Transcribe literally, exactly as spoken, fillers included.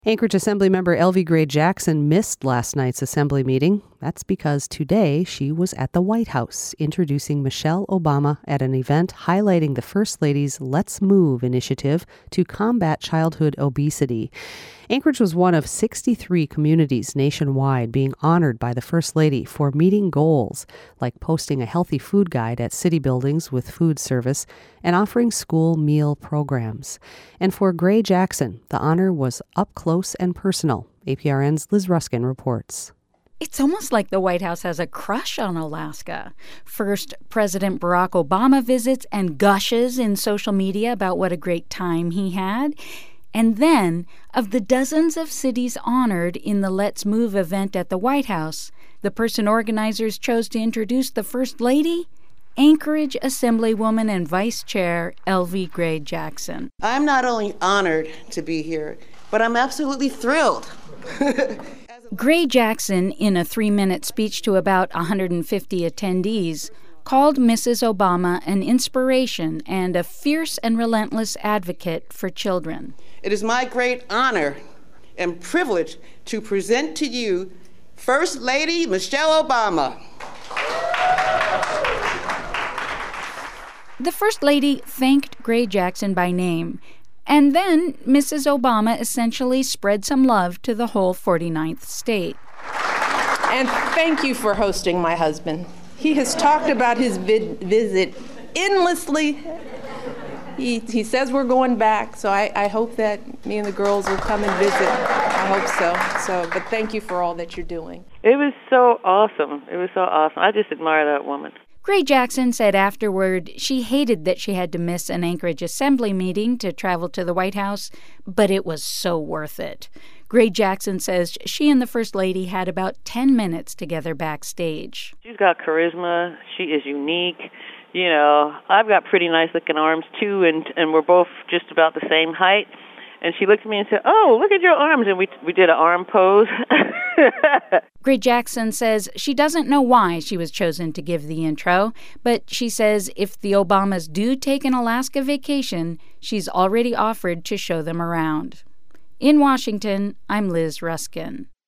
Anchorage Assemblymember Elvie Gray Jackson missed last night's assembly meeting. That's because today she was at the White House introducing Michelle Obama at an event highlighting the First Lady's Let's Move initiative to combat childhood obesity. Anchorage was one of sixty-three communities nationwide being honored by the First Lady for meeting goals, like posting a healthy food guide at city buildings with food service and offering school meal programs. And for Gray Jackson, the honor was up close and personal. A P R N's Liz Ruskin reports. It's almost like the White House has a crush on Alaska. First, President Barack Obama visits and gushes in social media about what a great time he had. And then, of the dozens of cities honored in the Let's Move event at the White House, the person organizers chose to introduce the First Lady, Anchorage Assemblywoman and Vice Chair Elvie Gray Jackson. I'm not only honored to be here, but I'm absolutely thrilled. Gray Jackson, in a three-minute speech to about one hundred fifty attendees, called Missus Obama an inspiration and a fierce and relentless advocate for children. It is my great honor and privilege to present to you First Lady Michelle Obama. The First Lady thanked Gray Jackson by name, and then Missus Obama essentially spread some love to the whole forty-ninth state. And thank you for hosting my husband. He has talked about his vid- visit endlessly. He he says we're going back, so I, I hope that me and the girls will come and visit. I hope so. So, but thank you for all that you're doing. It was so awesome. It was so awesome. I just admire that woman. Gray Jackson said afterward she hated that she had to miss an Anchorage Assembly meeting to travel to the White House, but it was so worth it. Gray Jackson says she and the First Lady had about ten minutes together backstage. She's got charisma. She is unique. You know, I've got pretty nice-looking arms, too, and, and we're both just about the same height. And she looked at me and said, "Oh, look at your arms." And we we did an arm pose. Gray Jackson says she doesn't know why she was chosen to give the intro, but she says if the Obamas do take an Alaska vacation, she's already offered to show them around. In Washington, I'm Liz Ruskin.